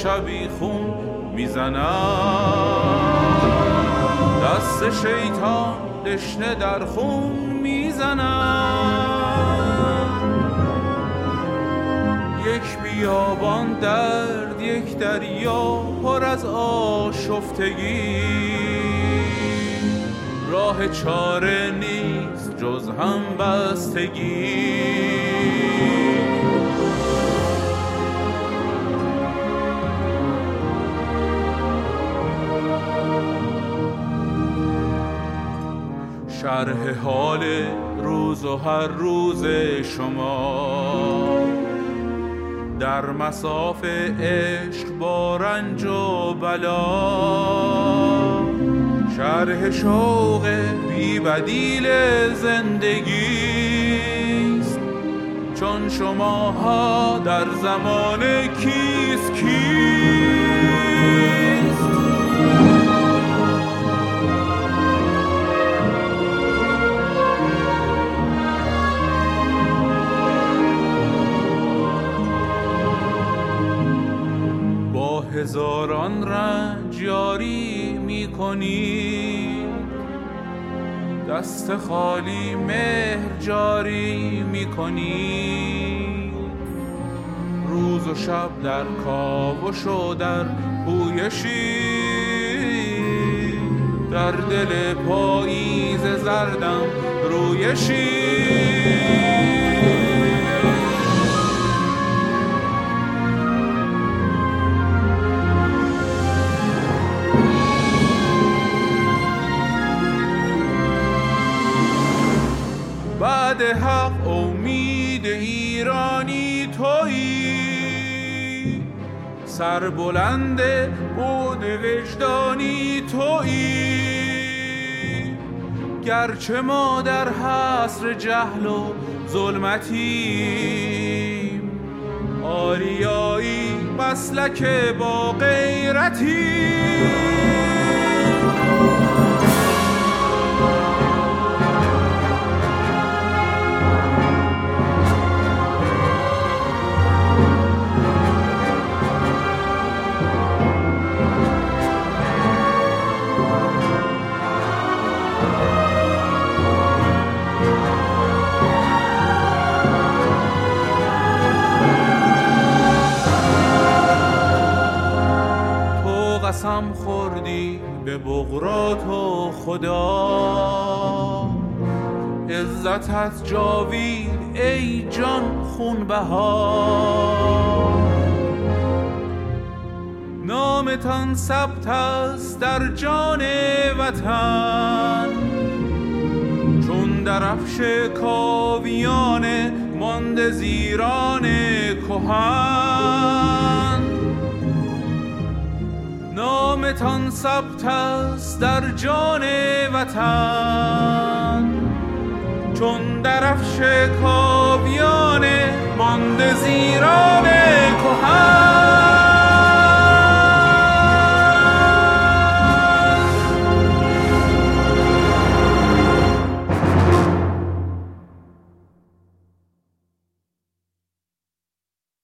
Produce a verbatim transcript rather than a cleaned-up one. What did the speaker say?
شبیخون میزنم، دست شیطان دشنه در خون میزنم. یک بیابان درد، یک دریا پر از آشفتگی، راه چاره نیست جز هم بستگی. شرح حال روز و هر روز شما در مصاف عشق با رنج و بلا، شرح شوق بی بدیل زندگیست، چون شما ها در زمان کیست کیست. هزاران رنج یاری می کنی، دست خالی مهر جاری می کنی. روز و شب در کاوش و در پویشی، در دل پاییز زردم رویشی. بعد حق امید ایرانی تویی، سربلند بود وجدانی تویی. گرچه ما در حصر جهل و ظلمتیم، آریایی مسلک با غیرتی. قسم خوردی به بغرات و خدا، عزتت جاوید ای جان خونبها. نامتان ثبت است در جان وطن، چون درفش کاویان مانده زیران کهن. نامتان ثبت است در جان وطن، چون درفش کاویان مانده زیران کهن.